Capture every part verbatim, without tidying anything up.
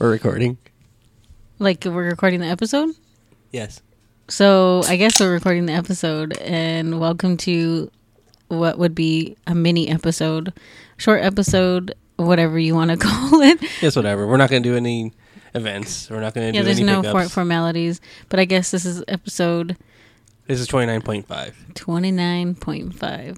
We're recording. Like, we're recording the episode? Yes. So, I guess we're recording the episode, and welcome to what would be a mini episode, short episode, whatever you want to call it. Yes, whatever. We're not going to do any events. We're not going to yeah, do any Yeah, there's no for- pickups. formalities, but I guess this is episode... This is twenty-nine point five. twenty-nine point five.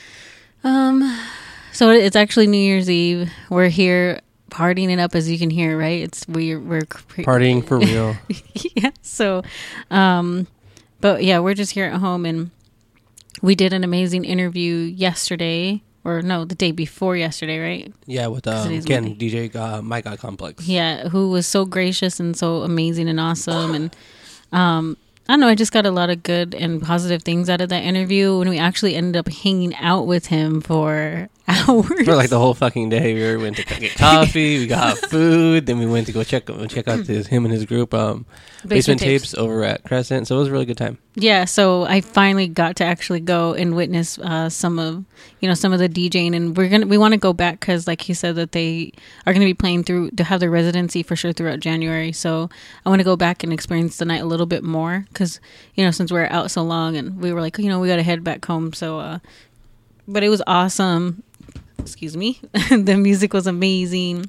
Um, so it's actually New Year's Eve. We're here partying it up, as you can hear, right? It's we're we're pre- Partying for real. yeah. So, um, but yeah, we're just here at home, and we did an amazing interview yesterday, or no, the day before yesterday, right? Yeah, with um, Ken, Monday. D J uh, My God Complex. Yeah, who was so gracious and so amazing and awesome, and um. I don't know, I just got a lot of good and positive things out of that interview when we actually ended up hanging out with him for hours. For like the whole fucking day. We went to get coffee, we got food, then we went to go check check out this, him and his group, um, Basement, Basement Tapes. Tapes over at Crescent. So it was a really good time. Yeah, so I finally got to actually go and witness uh, some of, you know, some of the DJing, and we're gonna we want to go back because, like he said, that they are going to be playing through to have their residency for sure throughout January. So I want to go back and experience the night a little bit more because, you know, since we we're out so long and we were like, you know, we got to head back home. So, uh, but it was awesome. Excuse me. The music was amazing.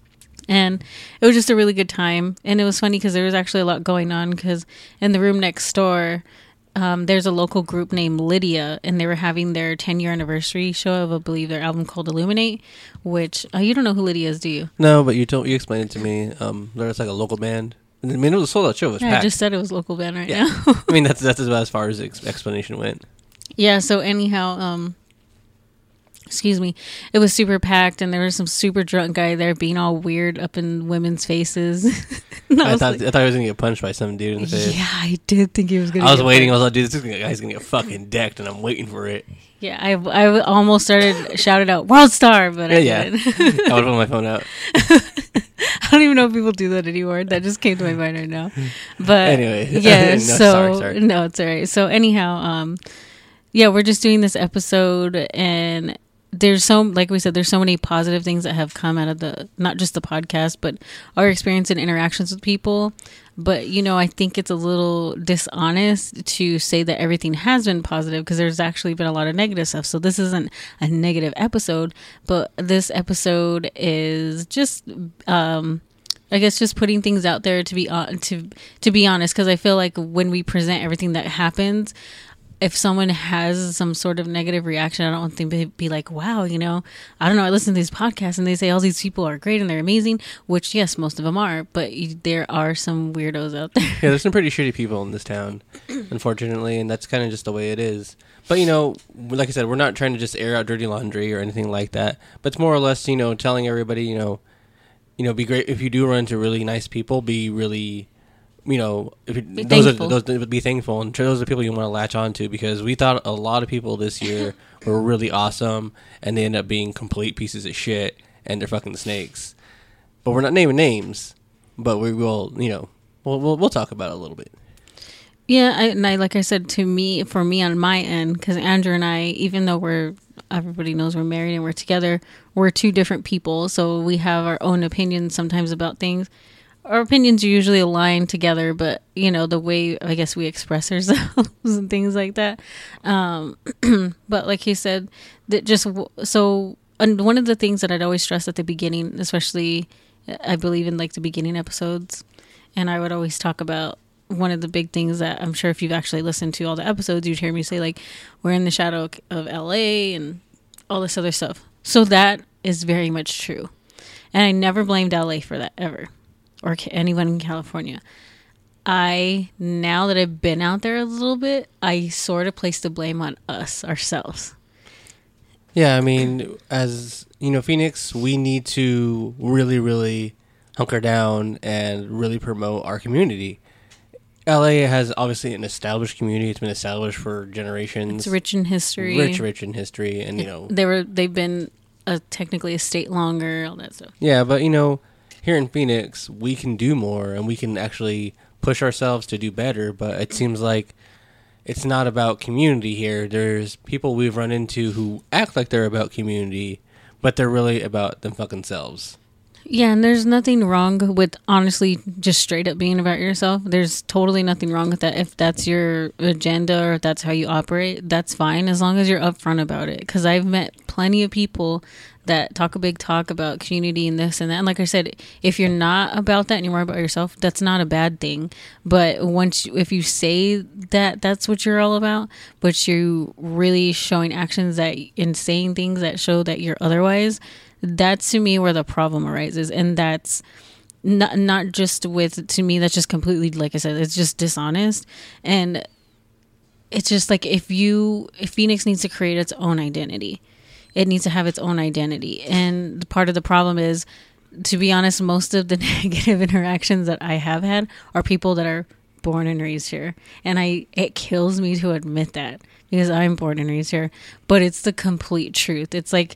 And it was just a really good time. And it was funny because there was actually a lot going on because in the room next door, um, there's a local group named Lydia, and they were having their ten-year anniversary show of, I believe, their album called Illuminate, which, uh, you don't know who Lydia is, do you? No, but you told you explained it to me. Um, there was like a local band. I mean, it was a sold-out show. It was yeah, packed. I just said it was local band right yeah. now. I mean, that's that's about as far as the ex- explanation went. Yeah, so anyhow... um. Excuse me. It was super packed, and there was some super drunk guy there being all weird up in women's faces. I, I thought like, I thought he was gonna get punched by some dude in the face. Yeah, I did think he was gonna. I was get waiting. punched. I was like, dude, this guy's gonna get fucking decked, and I'm waiting for it. Yeah, I I almost started shouted out "World Star," but I yeah, didn't. I would put my phone out. I don't even know if people do that anymore. That just came to my mind right now. But anyway, yeah. no, so sorry, sorry. no, it's all right. So anyhow, um, yeah, we're just doing this episode and. There's so, like we said, there's so many positive things that have come out of the, not just the podcast, but our experience and interactions with people. But, you know, I think it's a little dishonest to say that everything has been positive because there's actually been a lot of negative stuff. So this isn't a negative episode, but this episode is just, um, I guess just putting things out there to be, uh, to, to be honest, because I feel like when we present everything that happens, if someone has some sort of negative reaction, I don't want them to be like, wow, you know, I don't know. I listen to these podcasts and they say all these people are great and they're amazing, which, yes, most of them are. But you, there are some weirdos out there. Yeah, there's some pretty shitty people in this town, unfortunately. And that's kind of just the way it is. But, you know, like I said, we're not trying to just air out dirty laundry or anything like that. But it's more or less, you know, telling everybody, you know, you know, be great. If you do run into really nice people, be really... You know, if you, be those thankful. are those be thankful, and those are the people you want to latch on to because we thought a lot of people this year were really awesome, and they end up being complete pieces of shit, and they're fucking snakes. But we're not naming names, but we will, you know, we'll we'll, we'll talk about it a little bit. Yeah, I, and I like I said to me, for me on my end, because Andrew and I, even though we're everybody knows we're married and we're together, we're two different people, so we have our own opinions sometimes about things. Our opinions usually align together, but, you know, the way, I guess, we express ourselves and things like that. Um, but like he said, that just, so, and one of the things that I'd always stress at the beginning, especially, I believe in, like, the beginning episodes, and I would always talk about one of the big things that I'm sure if you've actually listened to all the episodes, you'd hear me say, like, we're in the shadow of L A and all this other stuff. So that is very much true. And I never blamed L A for that, ever. Or anyone in California. I, now that I've been out there a little bit, I sort of place the blame on us, ourselves. Yeah, I mean, as, you know, Phoenix, we need to really, really hunker down and really promote our community. L A has obviously an established community. It's been established for generations. It's rich in history. Rich, rich in history. And, you know. They were, they've been a, technically a state longer, all that stuff. Yeah, but, you know, here in Phoenix, we can do more and we can actually push ourselves to do better, but it seems like it's not about community here. There's people we've run into who act like they're about community, but they're really about them fucking selves. Yeah, and there's nothing wrong with honestly just straight up being about yourself. There's totally nothing wrong with that. If that's your agenda or if that's how you operate, that's fine as long as you're upfront about it. Because I've met plenty of people that talk a big talk about community and this and that. And like I said, if you're not about that and you're more about yourself, that's not a bad thing. But once, you, if you say that that's what you're all about, but you really showing actions that and saying things that show that you're otherwise, that's to me where the problem arises. And that's not not just with, to me, that's just completely, like I said, it's just dishonest. And it's just like, if you if Phoenix needs to create its own identity, it needs to have its own identity. And part of the problem is, to be honest, most of the negative interactions that I have had are people that are born and raised here. And I it kills me to admit that, because I'm born and raised here, but it's the complete truth. It's like,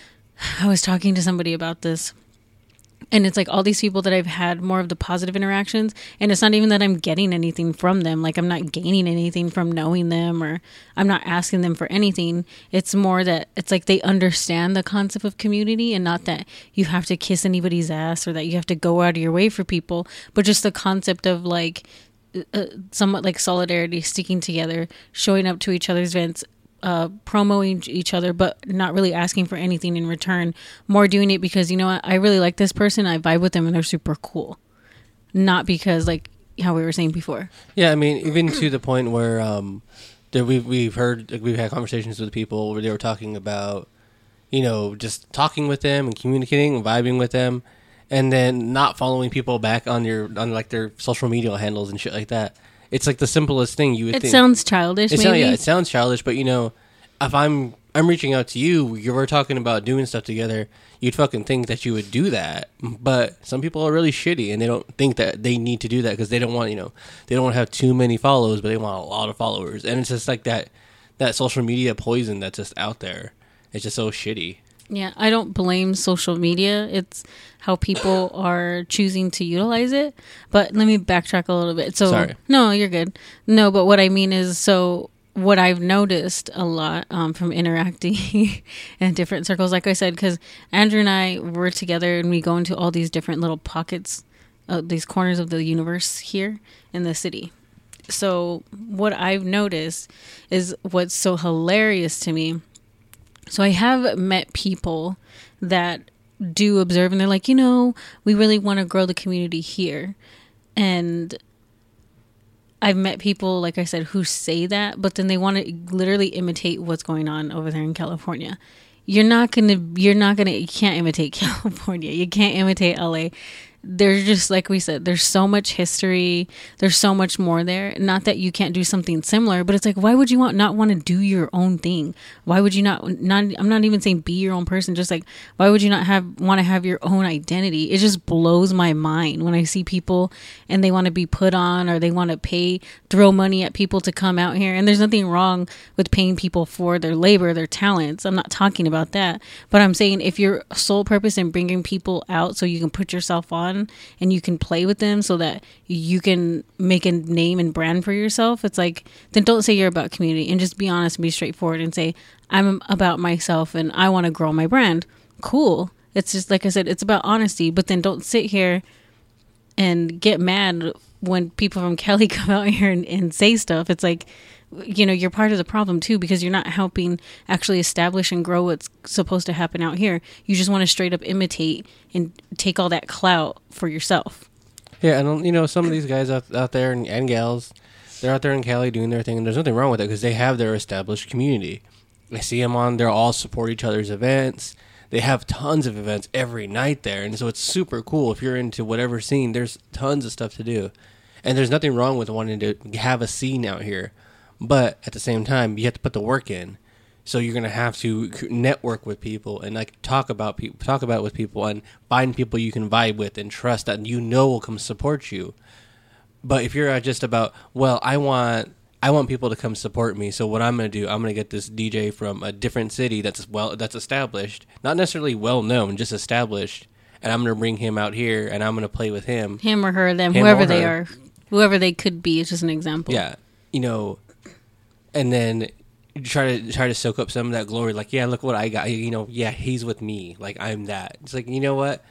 I was talking to somebody about this, and it's like all these people that I've had more of the positive interactions, and it's not even that I'm getting anything from them. Like, I'm not gaining anything from knowing them, or I'm not asking them for anything. It's more that it's like they understand the concept of community, and not that you have to kiss anybody's ass or that you have to go out of your way for people, but just the concept of like uh, somewhat like solidarity, sticking together, showing up to each other's events, uh promoting each other, but not really asking for anything in return. More doing it because, you know what, I really like this person, I vibe with them, and they're super cool. Not because, like how we were saying before. Yeah, I mean, even to the point where um that we've we've heard like, we've had conversations with people where they were talking about, you know, just talking with them and communicating and vibing with them, and then not following people back on your on like their social media handles and shit like that. It's like the simplest thing you would it think. It sounds childish, it maybe. Sound, yeah, it sounds childish, but you know, if I'm I'm reaching out to you, you were talking about doing stuff together, you'd fucking think that you would do that. But some people are really shitty, and they don't think that they need to do that because they don't want, you know, they don't want to have too many followers, but they want a lot of followers. And it's just like that that social media poison that's just out there. It's just so shitty. Yeah, I don't blame social media. It's how people are choosing to utilize it. But let me backtrack a little bit. So, Sorry. No, you're good. No, but what I mean is, so what I've noticed a lot um, from interacting in different circles, like I said, because Andrew and I were together and we go into all these different little pockets, uh, these corners of the universe here in the city. So what I've noticed is what's so hilarious to me. So I have met people that do observe, and they're like, you know, we really want to grow the community here. And I've met people, like I said, who say that, but then they want to literally imitate what's going on over there in California. You're not going to, you're not going to, you can't imitate California. You can't imitate L A. There's just, like we said, there's so much history. There's so much more there. Not that you can't do something similar, but it's like, why would you want not want to do your own thing? Why would you not, not, I'm not even saying be your own person. Just like, why would you not have, want to have your own identity? It just blows my mind when I see people and they want to be put on, or they want to pay, throw money at people to come out here. And there's nothing wrong with paying people for their labor, their talents. I'm not talking about that, but I'm saying if your sole purpose in bringing people out so you can put yourself on and you can play with them so that you can make a name and brand for yourself, it's like, then don't say you're about community, and just be honest and be straightforward and say, I'm about myself and I want to grow my brand. Cool. It's just, like I said, it's about honesty. But then don't sit here and get mad when people from Cali come out here and, and say stuff. It's like, you know, you're part of the problem too, because you're not helping actually establish and grow what's supposed to happen out here. You just want to straight up imitate and take all that clout for yourself. Yeah, and you know, some of these guys out, out there and, and gals, they're out there in Cali doing their thing, and there's nothing wrong with it because they have their established community. I see them on, they're all support each other's events. They have tons of events every night there, and so it's super cool. If you're into whatever scene, there's tons of stuff to do. And there's nothing wrong with wanting to have a scene out here. But at the same time, you have to put the work in. So you're gonna have to network with people and like talk about people, talk about it with people, and find people you can vibe with and trust that you know will come support you. But if you're just about, well, I want I want people to come support me, so what I'm gonna do, I'm gonna get this D J from a different city that's well that's established, not necessarily well known, just established, and I'm gonna bring him out here and I'm gonna play with him, him or her, them, whoever they are, whoever they could be. It's just an example. Yeah, you know. And then try to try to soak up some of that glory. Like, yeah, look what I got. You know, yeah, he's with me. Like, I'm that. It's like, you know what?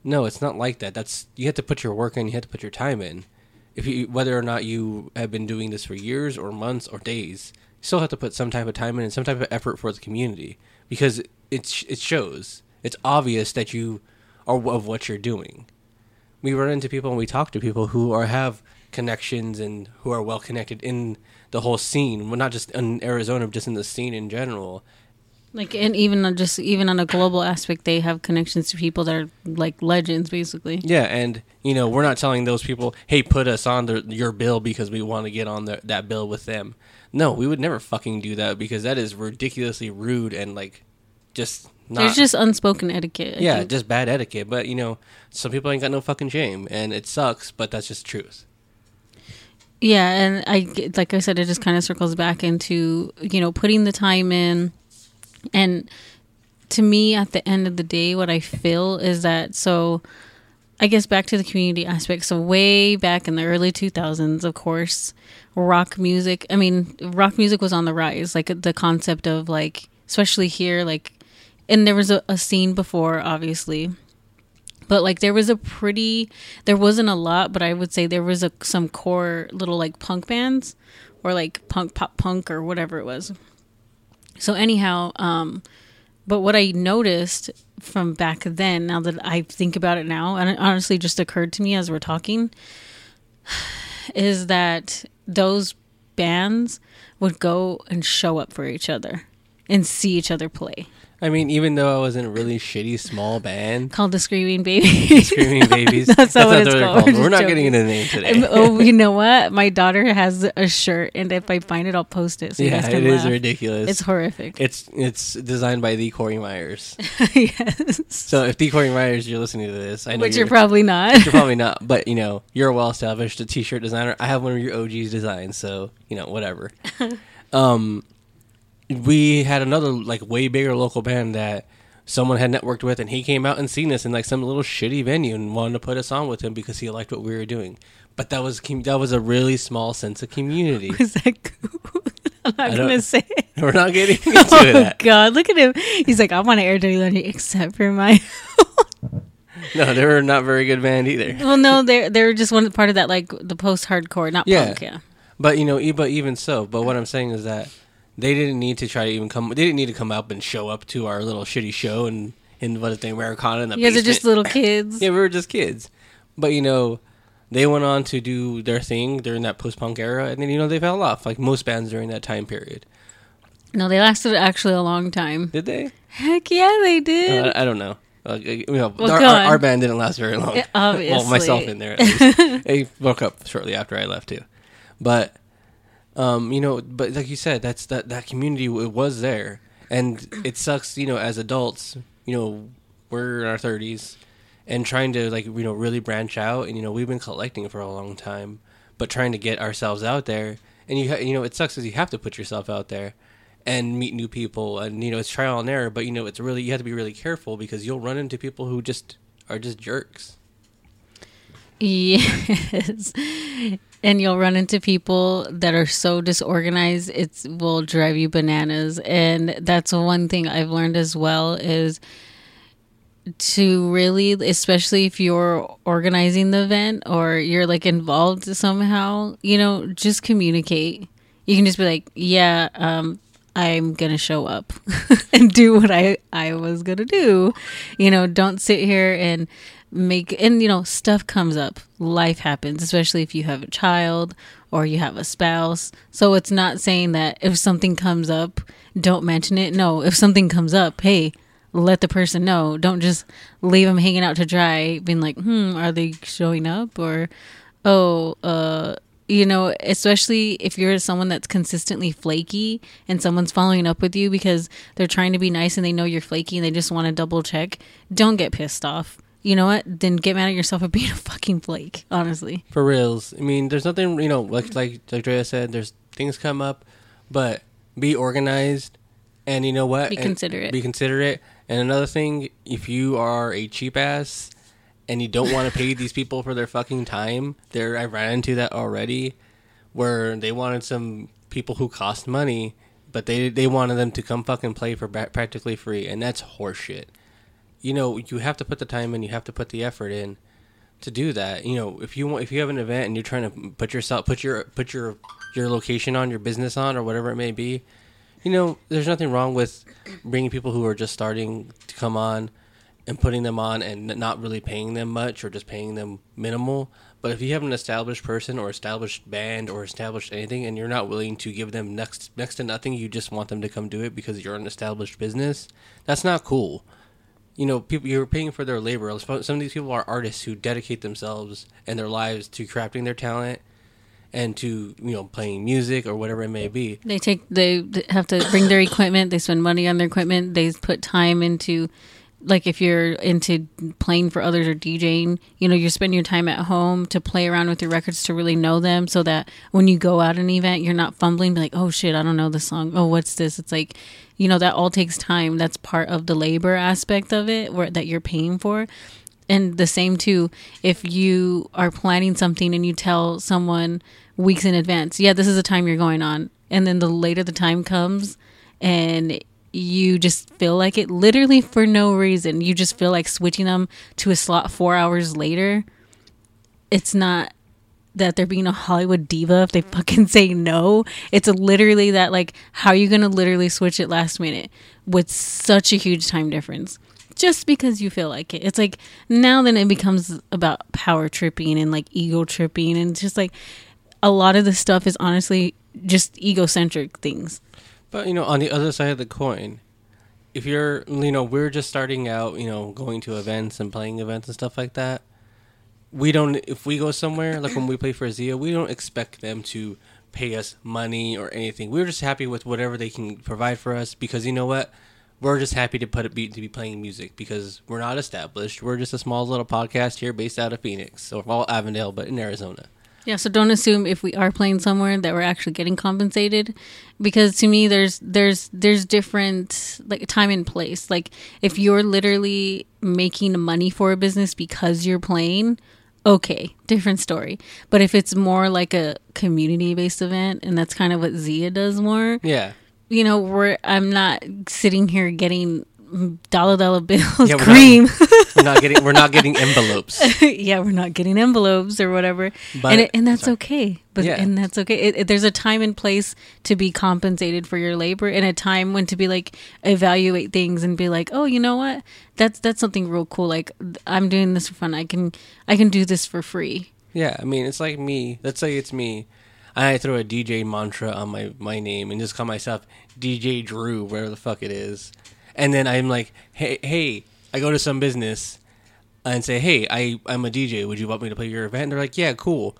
No, it's not like that. That's you have to put your work in. You have to put your time in. If you, whether or not you have been doing this for years or months or days, you still have to put some type of time in and some type of effort for the community because it it shows. It's obvious that you are of what you're doing. We run into people and we talk to people who are have connections and who are well connected in the whole scene. Well, not just in Arizona, but just in the scene in general. Like, and even on just even on a global aspect, they have connections to people that are like legends, basically. Yeah, and you know, we're not telling those people, "Hey, put us on the, your bill because we want to get on the, that bill with them." No, we would never fucking do that because that is ridiculously rude and like just not. There's just unspoken etiquette. I yeah, think. just bad etiquette. But you know, some people ain't got no fucking shame, and it sucks, but that's just truth. Yeah, and I like I said, it just kind of circles back into you know putting the time in. And to me, at the end of the day, what I feel is that, so I guess back to the community aspect. So way back in the early two thousands, of course, rock music, I mean, rock music was on the rise. Like the concept of like, especially here, like, and there was a, a scene before, obviously. But like there was a pretty, there wasn't a lot, but I would say there was a, some core little like punk bands or like punk, pop punk or whatever it was. So anyhow, um, but what I noticed from back then, now that I think about it now, and it honestly just occurred to me as we're talking, is that those bands would go and show up for each other and see each other play. I mean, even though I was in a really shitty small band called the Screaming Babies. Screaming Babies. That's, That's not what what it's they're called. called. We're, We're not joking. getting into the name today. Oh, you know what? My daughter has a shirt, and if I find it, I'll post it. So you yeah, guys can it laugh. is ridiculous. It's horrific. It's it's designed by the Corey Myers. Yes. So if the Corey Myers, you're listening to this, I know Which you're, you're probably not. you're probably not, but you know you're a well-established t-shirt designer. I have one of your O G's designs, so you know whatever. um, we had another like way bigger local band that someone had networked with, and he came out and seen us in like some little shitty venue and wanted to put us on with him because he liked what we were doing. But that was that was a really small sense of community. Was that cool? I'm not gonna say it. We're not getting into Oh that. God, look at him. He's like, I want to air dirty laundry except for my. No, they were not very good band either. Well, no, they're they're just one part of that, like the post-hardcore, not Yeah. punk. Yeah. But you know, e- but even so, but what I'm saying is that they didn't need to try to even come. They didn't need to come up and show up to our little shitty show and in what is the Americana in the You guys are basement. just little kids. Yeah, we were just kids. But you know, they went on to do their thing during that post-punk era, and then you know they fell off like most bands during that time period. No, they lasted actually a long time. Did they? Heck yeah, they did. Uh, I don't know. Uh, you know, Well, our, go our, on. our band didn't last very long. Yeah, obviously. Well, myself in there. At least. They broke up shortly after I left too. But um, you know, but like you said, that's that that community it was there, and it sucks. You know, as adults, you know, we're in our thirties and trying to like you know really branch out, and you know we've been collecting for a long time, but trying to get ourselves out there, and you ha- you know it sucks because you have to put yourself out there and meet new people, and you know it's trial and error, but you know it's really you have to be really careful because you'll run into people who just are just jerks. Yes. And you'll run into people that are so disorganized, it will drive you bananas. And that's one thing I've learned as well is to really, especially if you're organizing the event or you're like involved somehow, you know, just communicate. You can just be like, yeah, um, I'm going to show up and do what I, I was going to do. You know, don't sit here and make, and you know, stuff comes up. Life happens, especially if you have a child or you have a spouse. So it's not saying that if something comes up, don't mention it. No, if something comes up, hey, let the person know. Don't just leave them hanging out to dry, being like, hmm, are they showing up? Or, oh, uh, you know, especially if you're someone that's consistently flaky and someone's following up with you because they're trying to be nice and they know you're flaky and they just want to double check, don't get pissed off. You know what? Then get mad at yourself for being a fucking flake, honestly. For reals. I mean, there's nothing, you know, like like like Drea said, there's things come up, but be organized and you know what? Be And considerate. Be considerate. And another thing, if you are a cheap ass and you don't want to pay these people for their fucking time, there I ran into that already where they wanted some people who cost money, but they they wanted them to come fucking play for ba- practically free, and that's horseshit. you know, you have to put the time in, you have to put the effort in to do that. You know, if you want, if you have an event and you're trying to put yourself, put your, put your, your location on, your business on, or whatever it may be, you know, there's nothing wrong with bringing people who are just starting to come on and putting them on and not really paying them much or just paying them minimal. But if you have an established person or established band or established anything and you're not willing to give them next next to nothing, you just want them to come do it because you're an established business, that's not cool. You know, people, you're paying for their labor. Some of these people are artists who dedicate themselves and their lives to crafting their talent and to, you know, playing music or whatever it may be. They take, they have to bring their equipment. They spend money on their equipment. They put time into, like if you're into playing for others or DJing, you know, you spend your time at home to play around with your records to really know them so that when you go out an event, you're not fumbling, be like, oh shit, I don't know this song. Oh, what's this? It's like, you know, that all takes time. That's part of the labor aspect of it where, that you're paying for. And the same too, if you are planning something and you tell someone weeks in advance, yeah, this is the time you're going on. And then the later the time comes and you just feel like it literally for no reason. You just feel like switching them to a slot four hours later. It's not that they're being a Hollywood diva if they fucking say no. It's literally that, like, how are you going to literally switch it last minute with such a huge time difference? Just because you feel like it. It's like now then it becomes about power tripping and like ego tripping. And it's just like a lot of this stuff is honestly just egocentric things. But, you know, on the other side of the coin, if you're, you know, we're just starting out, you know, going to events and playing events and stuff like that. We don't, if we go somewhere, like when we play for Zia, we don't expect them to pay us money or anything. We're just happy with whatever they can provide for us because, you know what? We're just happy to put it be, to be playing music because we're not established. We're just a small little podcast here based out of Phoenix, or well, Avondale, but in Arizona. Yeah, so don't assume if we are playing somewhere that we're actually getting compensated, because to me there's there's there's different like time and place. Like if you're literally making money for a business because you're playing, okay, different story. But if it's more like a community-based event, and that's kind of what Zia does more. Yeah. You know, we're I'm not sitting here getting dollar dollar bills, yeah, we're cream. Not, we're not getting we're not getting envelopes. Yeah, we're not getting envelopes or whatever, but, and it, and that's sorry. okay. But yeah. and that's okay. It, it, there's a time and place to be compensated for your labor, and a time when to be like evaluate things and be like, oh, you know what? That's that's something real cool. Like I'm doing this for fun. I can I can do this for free. Yeah, I mean, it's like me. Let's say it's me. I throw a D J mantra on my, my name and just call myself D J Drew, whatever the fuck it is. And then I'm like, hey, hey, I go to some business and say, hey, I, I'm a D J. Would you want me to play your event? And they're like, yeah, cool.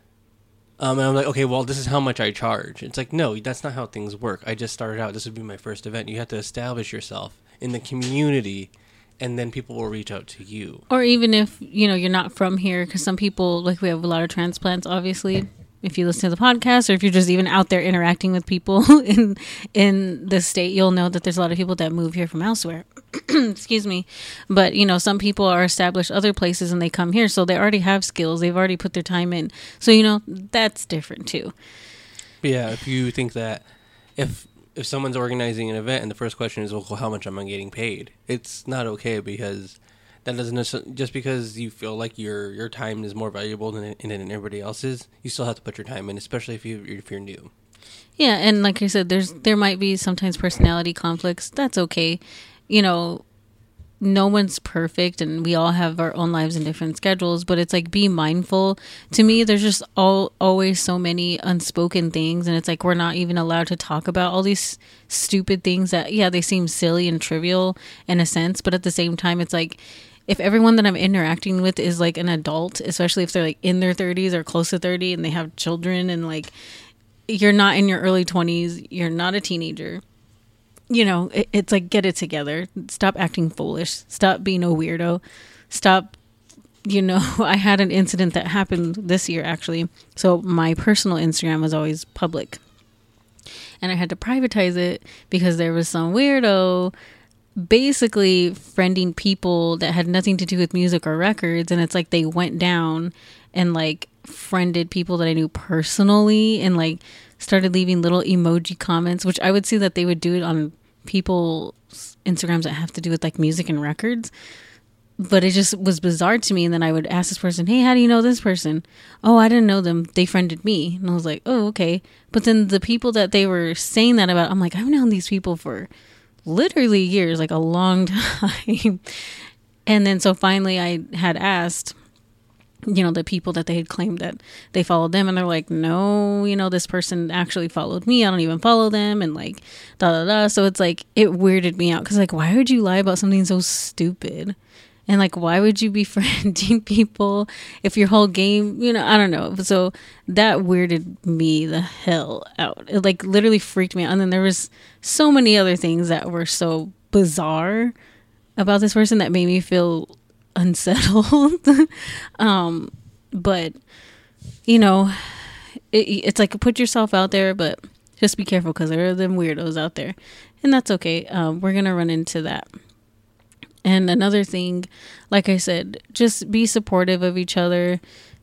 Um, and I'm like, okay, well, this is how much I charge. It's like, no, that's not how things work. I just started out. This would be my first event. You have to establish yourself in the community, and then people will reach out to you. Or even if, you know, you're not from here, because some people, like we have a lot of transplants, obviously. If you listen to the podcast, or if you're just even out there interacting with people in in the state, you'll know that there's a lot of people that move here from elsewhere. Excuse me. But, you know, some people are established other places and they come here, so they already have skills. They've already put their time in. So, you know, that's different too. Yeah, if you think that if if someone's organizing an event and the first question is, well, how much am I getting paid? It's not okay, because that doesn't necessarily, just because you feel like your your time is more valuable than, than everybody else's, you still have to put your time in, especially if you if you're new. Yeah, and like I said, there's there might be sometimes personality conflicts. That's okay. You know, no one's perfect, and we all have our own lives and different schedules. But it's like, be mindful. To me, there's just all always so many unspoken things, and it's like we're not even allowed to talk about all these stupid things that, yeah, they seem silly and trivial in a sense, but at the same time, it's like, if everyone that I'm interacting with is like an adult, especially if they're like in their thirties or close to thirty and they have children, and like you're not in your early twenties, you're not a teenager, you know, it, it's like, get it together. Stop acting foolish. Stop being a weirdo. Stop, you know, I had an incident that happened this year actually. So my personal Instagram was always public, and I had to privatize it because there was some weirdo basically friending people that had nothing to do with music or records. And it's like they went down and like friended people that I knew personally and like started leaving little emoji comments, which I would see that they would do it on people's Instagrams that have to do with like music and records. But it just was bizarre to me. And then I would ask this person, hey, how do you know this person? Oh, I didn't know them. They friended me. And I was like, oh, okay. But then the people that they were saying that about, I'm like, I've known these people for literally years, like a long time. And then so finally I had asked, you know, the people that they had claimed that they followed them. And they're like, no, you know, this person actually followed me. I don't even follow them. And like, da da da. So it's like, it weirded me out. Because like, why would you lie about something so stupid? And like, why would you be friending people if your whole game, you know, I don't know. So that weirded me the hell out. It like literally freaked me out. And then there was so many other things that were so bizarre about this person that made me feel unsettled. um, but, you know, it, it's like put yourself out there, but just be careful because there are them weirdos out there. And that's okay. Um, we're going to run into that. And another thing, like I said, just be supportive of each other.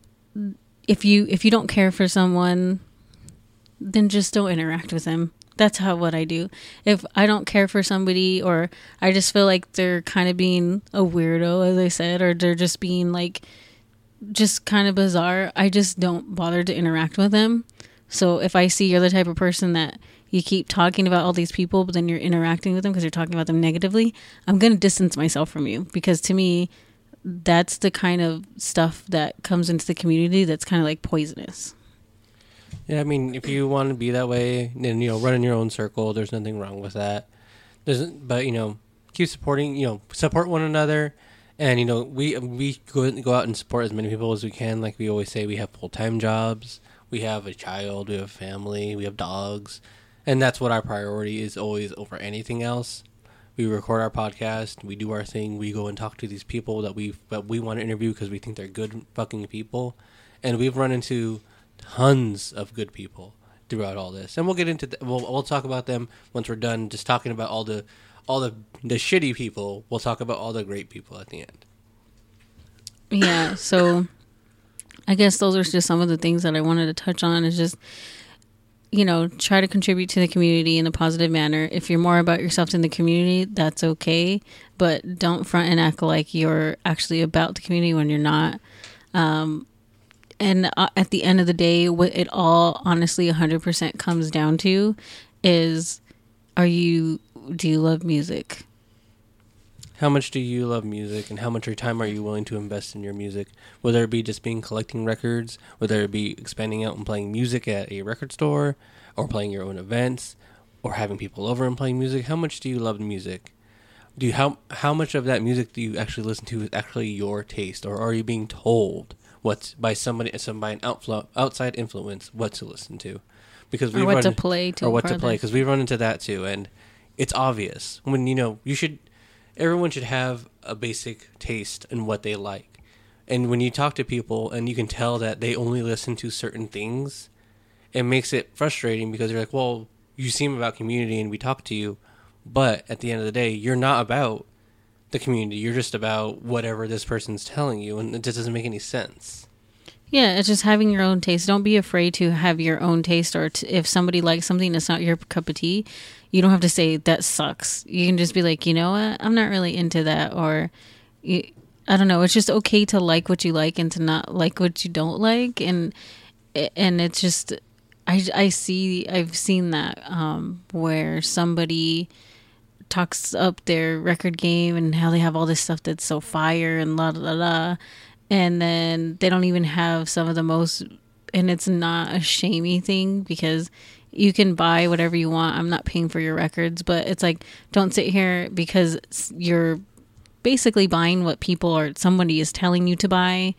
If you if you don't care for someone, then just don't interact with them. That's how what I do. If I don't care for somebody, or I just feel like they're kind of being a weirdo, as I said, or they're just being like just kind of bizarre, I just don't bother to interact with them. So if I see you're the type of person that you keep talking about all these people, but then you're interacting with them because you're talking about them negatively, I'm going to distance myself from you, because to me, that's the kind of stuff that comes into the community that's kind of like poisonous. Yeah, I mean, if you want to be that way, then, you know, run in your own circle. There's nothing wrong with that. There's, but, you know, keep supporting, you know, support one another. And, you know, we we go, go out and support as many people as we can. Like we always say, we have full-time jobs. We have a child. We have a family. We have dogs. And that's what our priority is always over anything else. We record our podcast. We do our thing. We go and talk to these people that we that we want to interview because we think they're good fucking people. And we've run into tons of good people throughout all this. And we'll get into th- we'll we'll talk about them once we're done just talking about all the all the the shitty people. We'll talk about all the great people at the end. Yeah, so I guess those are just some of the things that I wanted to touch on. Is just, you know, try to contribute to the community in a positive manner. If you're more about yourself than the community, that's okay. But don't front and act like you're actually about the community when you're not. Um, and uh, at the end of the day, what it all honestly one hundred percent comes down to is, are you, do you love music? How much do you love music, and how much of your time are you willing to invest in your music? Whether it be just being collecting records, whether it be expanding out and playing music at a record store, or playing your own events, or having people over and playing music. How much do you love music? Do you, how how much of that music do you actually listen to is actually your taste, or are you being told what's by somebody, some by an outflow, outside influence, what to listen to? Because we or what run, to play to or what to play, because we run into that too, and it's obvious when you know you should. Everyone should have a basic taste in what they like. And when you talk to people and you can tell that they only listen to certain things, it makes it frustrating because you're like, well, you seem about community and we talk to you, but at the end of the day, you're not about the community. You're just about whatever this person's telling you, and it just doesn't make any sense. Yeah, it's just having your own taste. Don't be afraid to have your own taste, or t- if somebody likes something that's not your cup of tea, you don't have to say that sucks. You can just be like, you know what, I'm not really into that, or you, I don't know. It's just okay to like what you like and to not like what you don't like, and and it's just I I see I've seen that um, where somebody talks up their record game and how they have all this stuff that's so fire and la la la. And then they don't even have some of the most, and it's not a shamey thing because you can buy whatever you want. I'm not paying for your records, but it's like, don't sit here because you're basically buying what people or somebody is telling you to buy,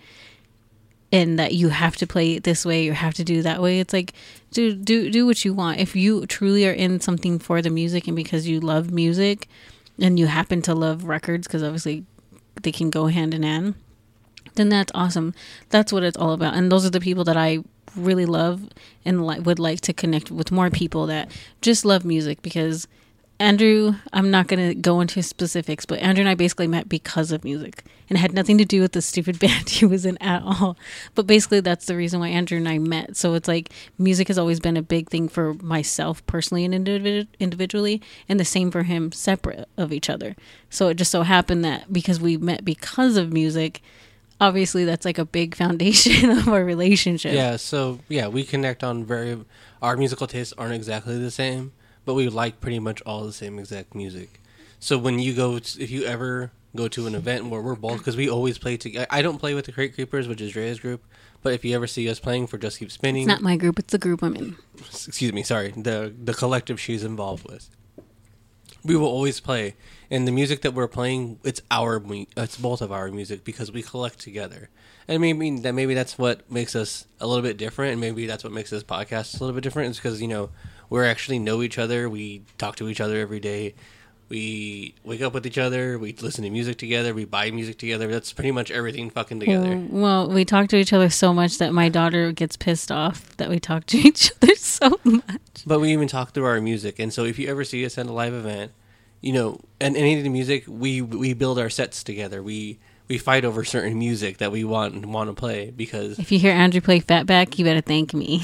and that you have to play it this way, you have to do that way. It's like, do, do, do what you want. If you truly are in something for the music and because you love music and you happen to love records, because obviously they can go hand in hand, then that's awesome. That's what it's all about. And those are the people that I really love and li- would like to connect with more people that just love music, because Andrew, I'm not going to go into specifics, but Andrew and I basically met because of music, and it had nothing to do with the stupid band he was in at all. But basically that's the reason why Andrew and I met. So it's like music has always been a big thing for myself personally and individ- individually, and the same for him separate of each other. So it just so happened that because we met because of music, obviously that's like a big foundation of our relationship. Yeah, so yeah, we connect on very, our musical tastes aren't exactly the same, but we like pretty much all the same exact music. So when you go, to, if you ever go to an event where we're both, because we always play together. I don't play with the Crate Creepers, which is Drea's group, but if you ever see us playing for Just Keep Spinning. It's not my group, it's the group I'm in. Excuse me, sorry. The, the collective she's involved with. We will always play. And the music that we're playing, it's our, it's both of our music because we collect together. And maybe that maybe that's what makes us a little bit different, and maybe that's what makes this podcast a little bit different. It's because, you know, we actually know each other. We talk to each other every day. We wake up with each other. We listen to music together. We buy music together. That's pretty much everything fucking together. Well, well, we talk to each other so much that my daughter gets pissed off that we talk to each other so much. But we even talk through our music. And so if you ever see us at a live event, you know, and any of the music, we we build our sets together. We we fight over certain music that we want and want to play because... If you hear Andrew play Fatback, you better thank me.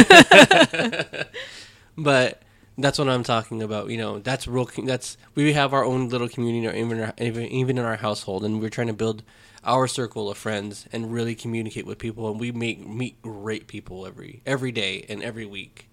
But that's what I'm talking about. You know, that's real. That's we have our own little community, even in our, even even in our household, and we're trying to build our circle of friends and really communicate with people. And we make meet great people every every day and every week.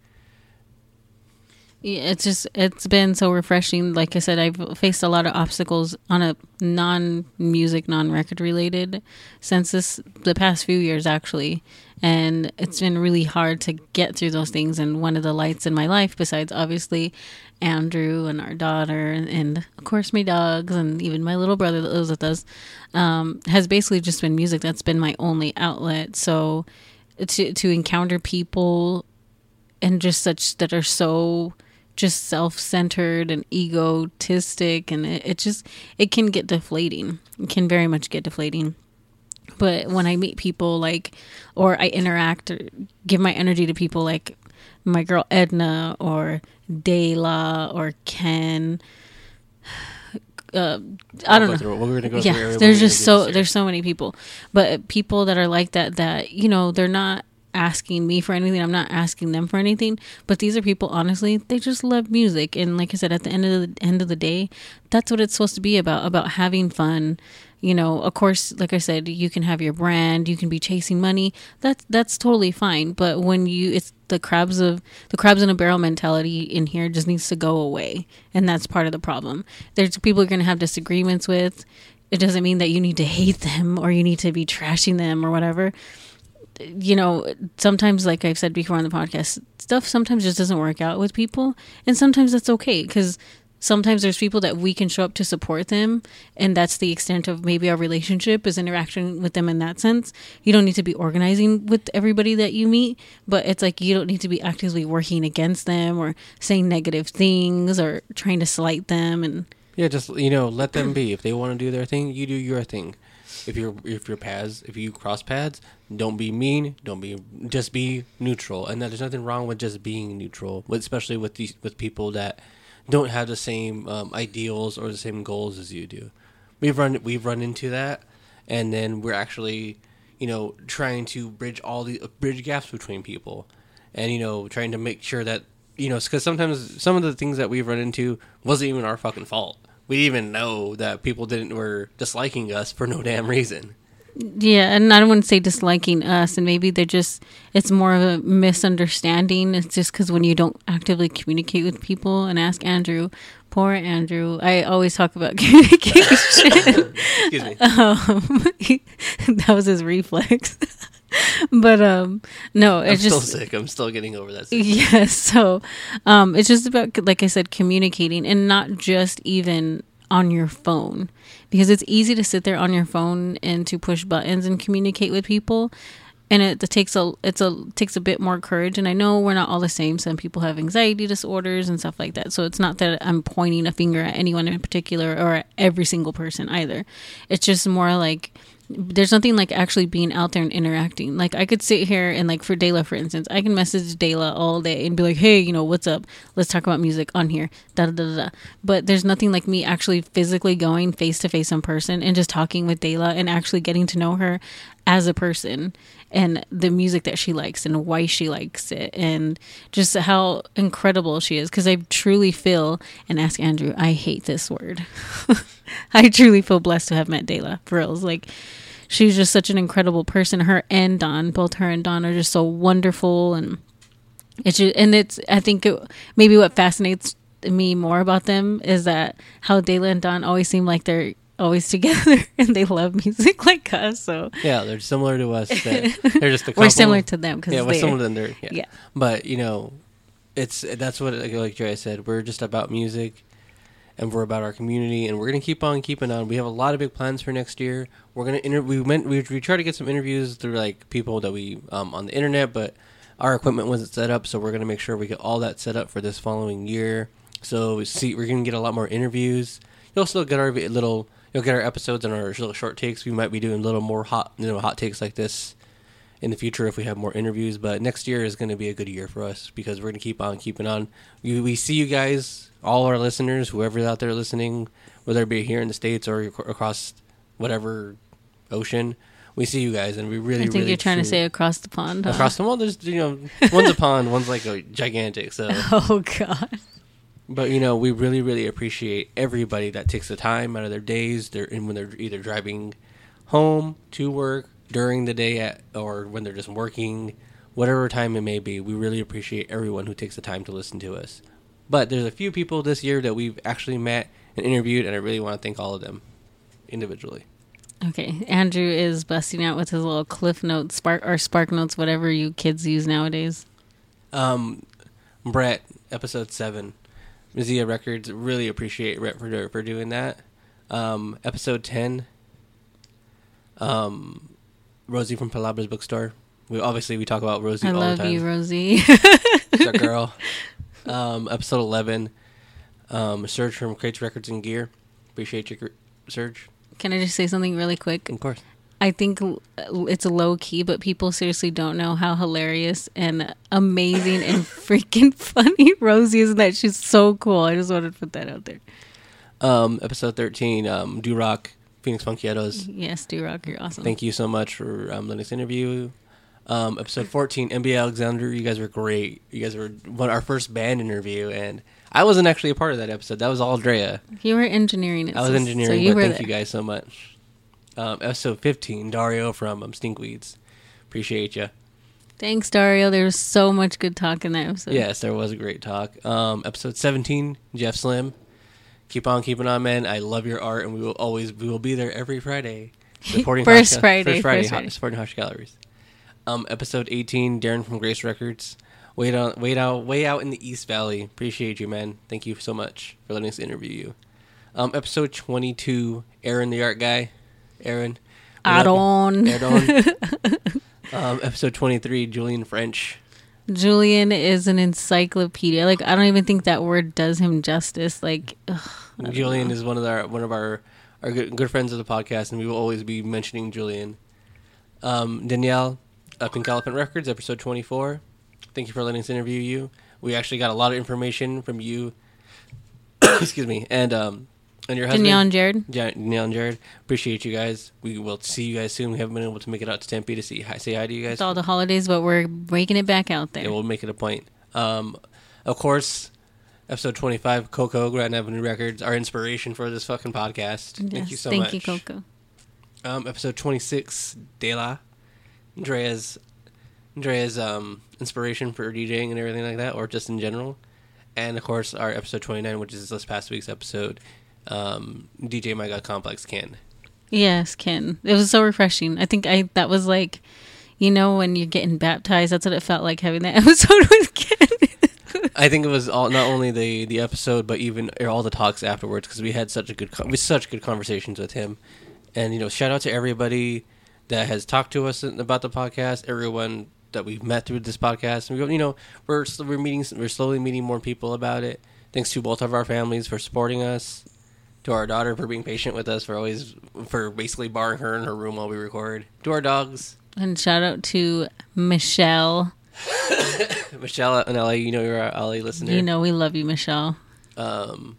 Yeah, it's just it's been so refreshing. Like I said, I've faced a lot of obstacles on a non-music, non-record related since this the past few years actually, and it's been really hard to get through those things. And one of the lights in my life, besides obviously Andrew and our daughter, and, and of course my dogs, and even my little brother that lives with us, um, has basically just been music. That's been my only outlet. So to to encounter people and just such that are so just self-centered and egotistic, and it, it just it can get deflating. It can very much get deflating. But when I meet people like, or I interact or give my energy to people like my girl Edna or Dayla or Ken, uh, I don't know. We're gonna go yeah, there's just so there's so many people, but people that are like that that you know they're not asking me for anything, I'm not asking them for anything, but these are people, honestly, they just love music. And like I said, at the end of the end of the day, that's what it's supposed to be about about having fun. You know, of course, like I said, you can have your brand, you can be chasing money, that's that's totally fine. But when you it's the crabs of the crabs in a barrel mentality in here just needs to go away, and that's part of the problem. There's people you're going to have disagreements with. It doesn't mean that you need to hate them or you need to be trashing them or whatever. You know, sometimes, like I've said before on the podcast, stuff sometimes just doesn't work out with people, and sometimes that's okay, because sometimes there's people that we can show up to support them, and that's the extent of maybe our relationship is interaction with them in that sense. You don't need to be organizing with everybody that you meet, but it's like you don't need to be actively working against them or saying negative things or trying to slight them. And yeah, just, you know, let them be. If they want to do their thing, you do your thing. If you're if your paths if you cross paths, don't be mean. Don't be just be neutral. And there's nothing wrong with just being neutral, especially with these with people that don't have the same um, ideals or the same goals as you do. We've run we've run into that, and then we're actually, you know, trying to bridge all the bridge gaps between people, and you know, trying to make sure that you know, because sometimes some of the things that we've run into wasn't even our fucking fault. We even know that people didn't were disliking us for no damn reason. Yeah, and I don't want to say disliking us, and maybe they're just, it's more of a misunderstanding. It's just because when you don't actively communicate with people, and ask Andrew, poor Andrew, I always talk about communication. Excuse me. Um, he, that was his reflex. But um no, it's I'm just still sick. I'm still getting over that. Yes, yeah, so um it's just about, like I said, communicating, and not just even on your phone, because it's easy to sit there on your phone and to push buttons and communicate with people, and it, it takes a it's a takes a bit more courage. And I know we're not all the same. Some people have anxiety disorders and stuff like that, so it's not that I'm pointing a finger at anyone in particular or at every single person either. It's just more like there's nothing like actually being out there and interacting. Like I could sit here and like for Dayla, for instance, I can message Dayla all day and be like, hey, you know, what's up? Let's talk about music on here. Da da da da. But there's nothing like me actually physically going face to face in person and just talking with Dayla and actually getting to know her as a person and the music that she likes and why she likes it and just how incredible she is. Because I truly feel, and ask Andrew, I hate this word. I truly feel blessed to have met Dayla, for reals. Like, she's just such an incredible person. Her and Don, both her and Don are just so wonderful. And it's just, and it's, I think it, maybe what fascinates me more about them is that how Dayla and Don always seem like they're always together and they love music like us. So yeah, they're similar to us. That they're just a couple. We're similar to them because yeah, we're similar to them. They're, yeah. yeah, but you know, it's that's what like, like Drea said. We're just about music, and we're about our community, and we're gonna keep on keeping on. We have a lot of big plans for next year. We're gonna inter- we went we we try to get some interviews through like people that we um on the internet, but our equipment wasn't set up, so we're gonna make sure we get all that set up for this following year. So we see we're gonna get a lot more interviews. You'll still get our little. You'll get our episodes and our little short takes. We might be doing a little more hot, you know, hot takes like this in the future if we have more interviews. But next year is going to be a good year for us because we're going to keep on keeping on. We, we see you guys, all our listeners, whoever's out there listening, whether it be here in the States or across whatever ocean. We see you guys, and we really, I think really you're trying truly, to say across the pond. Huh? Across the pond, there's you know, one's a pond, one's like a gigantic. So. Oh God. But, you know, we really, really appreciate everybody that takes the time out of their days they're, and when they're either driving home to work, during the day, at, or when they're just working, whatever time it may be. We really appreciate everyone who takes the time to listen to us. But there's a few people this year that we've actually met and interviewed, and I really want to thank all of them individually. Okay, Andrew is busting out with his little cliff notes, spark or spark notes, whatever you kids use nowadays. Um, Brett, episode seven. Mizia Records, really appreciate Rhett for, for doing that. Um, episode ten, um, Rosie from Palabras Bookstore. We obviously we talk about Rosie I all love the time. you, Rosie. She's our girl. Um, episode eleven, um, Serge from Crates Records and Gear. Appreciate you, Serge. Can I just say something really quick? Of course. I think it's a low key, but people seriously don't know how hilarious and amazing and freaking funny Rosie is. That she's so cool. I just wanted to put that out there. Um, episode thirteen, um, Do Rock, Phoenix Funkietos. Yes, Do Rock, you're awesome. Thank you so much for um, letting us interview. Um, episode fourteen, M B A Alexander. You guys were great. You guys were one our first band interview, and I wasn't actually a part of that episode. That was all Drea. You were engineering it. I was engineering, so you but were thank there. you guys so much. Um, episode fifteen, Dario from um, Stinkweeds. Appreciate you. Thanks, Dario. There was so much good talk in that episode. Yes, there was a great talk. Um, episode seventeen, Jeff Slim. Keep on keeping on, man. I love your art, and we will always we will be there every Friday. Supporting First Hush, Friday, First Friday, first Friday. Hush, supporting Hush Galleries. Um, episode eighteen, Darren from Grace Records. Wait out, wait out, way out in the East Valley. Appreciate you, man. Thank you so much for letting us interview you. Um, episode twenty-two, Aaron the Art Guy. Aaron. Aaron. Aaron. um, episode twenty-three, Julian French. Julian is an encyclopedia. Like, I don't even think that word does him justice. Like, ugh, Julian know. is one of our one of our our good, good friends of the podcast, and we will always be mentioning Julian. Um, Danielle, uh, Pink Elephant Records, episode twenty-four. Thank you for letting us interview you. We actually got a lot of information from you. Excuse me, and um, and your husband, Danielle and Jared. Ja- Danielle and Jared. Appreciate you guys. We will see you guys soon. We haven't been able to make it out to Tempe to see hi, say hi to you guys. It's all the holidays, but we're breaking it back out there. Yeah, we'll make it a point. Um, of course, episode twenty-five, Coco, Grand Avenue Records, our inspiration for this fucking podcast. Yes, Thank you so thank much. you, Coco. Um, episode twenty-six, De La, Andrea's, Andrea's um, inspiration for DJing and everything like that, or just in general. And, of course, our episode twenty-nine, which is this past week's episode, um, D J My God Complex, Ken. Yes, Ken. It was so refreshing. I think I that was like, you know, when you're getting baptized, that's what it felt like having that episode with Ken. I think it was all not only the, the episode, but even all the talks afterwards, because we had such a good we such good conversations with him. And, you know, shout out to everybody that has talked to us about the podcast, everyone that we've met through this podcast. And we, you know, we're we're meeting, we're slowly meeting more people about it. Thanks to both of our families for supporting us, To our daughter for being patient with us, for always, for basically barring her in her room while we record. To our dogs. And shout out to Michelle. Michelle in L A, you know you're our L A listener. You know we love you, Michelle. Um,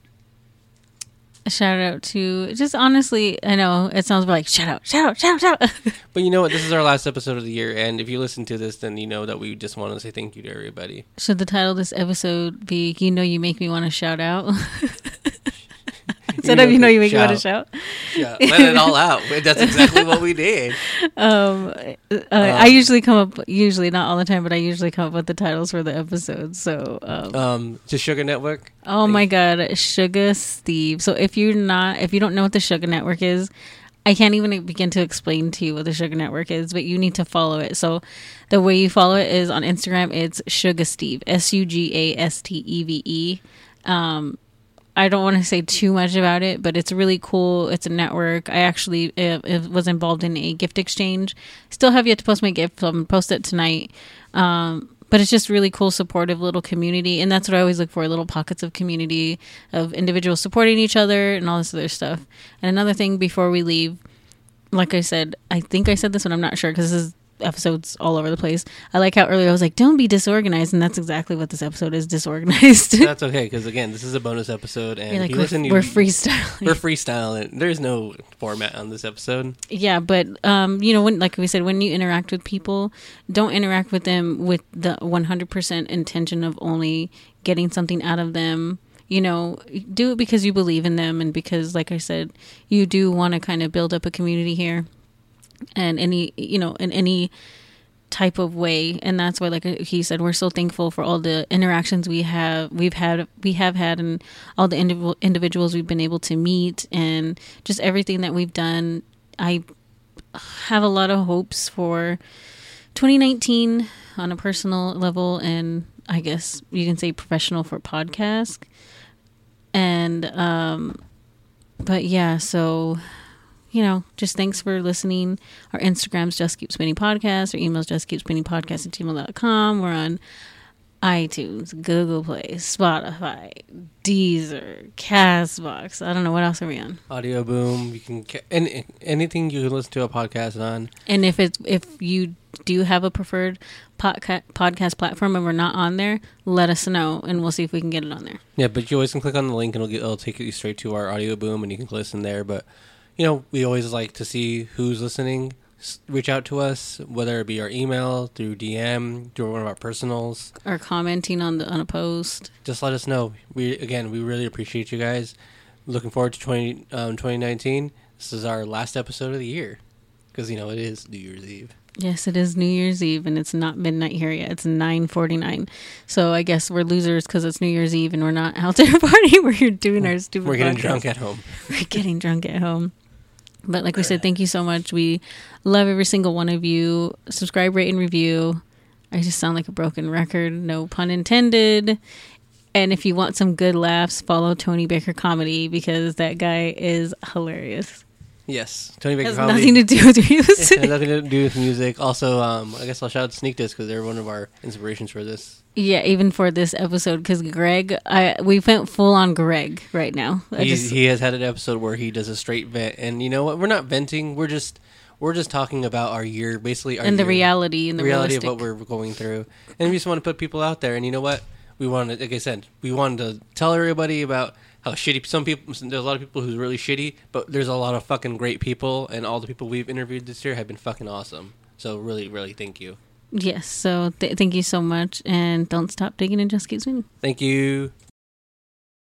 a shout out to, just honestly, I know it sounds like shout out, shout out, shout out, shout out. But you know what? This is our last episode of the year, and if you listen to this, then you know that we just want to say thank you to everybody. Should the title of this episode be, you know you make me want to shout out? Instead You of, you know, you make shout. me want to shout. Yeah, let it all out. That's exactly what we did. Um, uh, um, I usually come up, usually not all the time, but I usually come up with the titles for the episodes. So, um, Um, to Sugar Network. oh my God, Sugar Steve. So if you're not, if you don't know what the Sugar Network is, I can't even begin to explain to you what the Sugar Network is, but you need to follow it. So the way you follow it is on Instagram. It's Sugar Steve, S U G A S T E V E. Um, I don't want to say too much about it, but it's really cool. It's a network. I actually uh, it was involved in a gift exchange. Still have yet to post my gift, so I'm going to post it tonight. Um, but it's just really cool, supportive little community. And that's what I always look for, little pockets of community, of individuals supporting each other and all this other stuff. And another thing before we leave, like I said, I think I said this one, I'm not sure, because this is episodes all over the place. I like how earlier I was like, don't be disorganized, and that's exactly what this episode is, disorganized. That's okay, because again, this is a bonus episode, and like, if you we're, listen, you, we're freestyling. We're freestyling. There's no format on this episode. Yeah, but um, you know, when, like we said, when you interact with people, don't interact with them with the one hundred percent intention of only getting something out of them. You know, do it because you believe in them, and because, like I said, you do want to kind of build up a community here. And any, you know, in any type of way. And that's why, like he said, we're so thankful for all the interactions we have, we've had, we have had, and all the indiv- individuals we've been able to meet, and just everything that we've done. I have a lot of hopes for twenty nineteen on a personal level, and I guess you can say professional for podcast. And, um, but yeah, so, you know, just thanks for listening. Our Instagram's Just Keep Spinning Podcast. Our email's Just Keep Spinning Podcast at gmail dot com. We're on iTunes, Google Play, Spotify, Deezer, Castbox. I don't know, what else are we on? Audio Boom. You can any, anything you can listen to a podcast on. And if it's if you do have a preferred podca- podcast platform and we're not on there, let us know, and we'll see if we can get it on there. Yeah, but you always can click on the link, and it'll, get, it'll take you straight to our Audio Boom, and you can listen there. But you know, we always like to see who's listening. Reach out to us, whether it be our email, through D M, through one of our personals, or commenting on the on a post. Just let us know. We again, we really appreciate you guys. Looking forward to twenty, um, twenty nineteen. This is our last episode of the year, because you know it is New Year's Eve. Yes, it is New Year's Eve, and it's not midnight here yet. It's nine forty-nine. So I guess we're losers because it's New Year's Eve and we're not out to a party. We're doing our stupid We're getting podcast. drunk at home. We're getting drunk at home. But like we said, thank you so much. We love every single one of you. Subscribe, rate, and review. I just sound like a broken record. No pun intended. And if you want some good laughs, follow Tony Baker Comedy, because that guy is hilarious. Yes, Tony Baker Has Comedy. nothing to do with music. It has nothing to do with music. Also, um, I guess I'll shout out Sneak Disc, because they're one of our inspirations for this. Yeah, even for this episode, because Greg, I we went full on Greg right now. I He, just, he has had an episode where he does a straight vent, and you know what? We're not venting. We're just we're just talking about our year, basically. Our and the year, reality and the, the reality realistic. of what we're going through, and we just want to put people out there. And you know what? We wanted, like I said, we wanted to tell everybody about how shitty some people. There's a lot of people who's really shitty, but there's a lot of fucking great people, and all the people we've interviewed this year have been fucking awesome. So really, really, thank you. Yes, so th- thank you so much, and don't stop digging and just keep swinging. Thank you.